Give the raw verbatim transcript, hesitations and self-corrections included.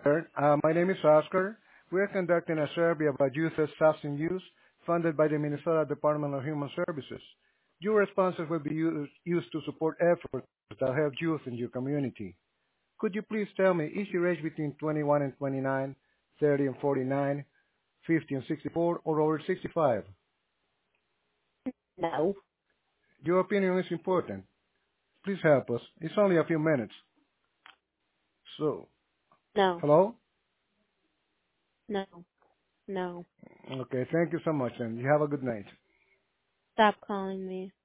sir. Uh, my name is Oscar. We are conducting a survey about youth substance use funded by the Minnesota Department of Human Services. Your responses will be used, used to support efforts that help youth in your community. Could you please tell me, is your age between twenty-one and twenty-nine, thirty and forty-nine, fifty and sixty-four, or over sixty-five? No, Your opinion is important. Please help us. It's only a few minutes. So, no, hello? no, no. Okay, thank you so much, and you have a good night. Stop calling me.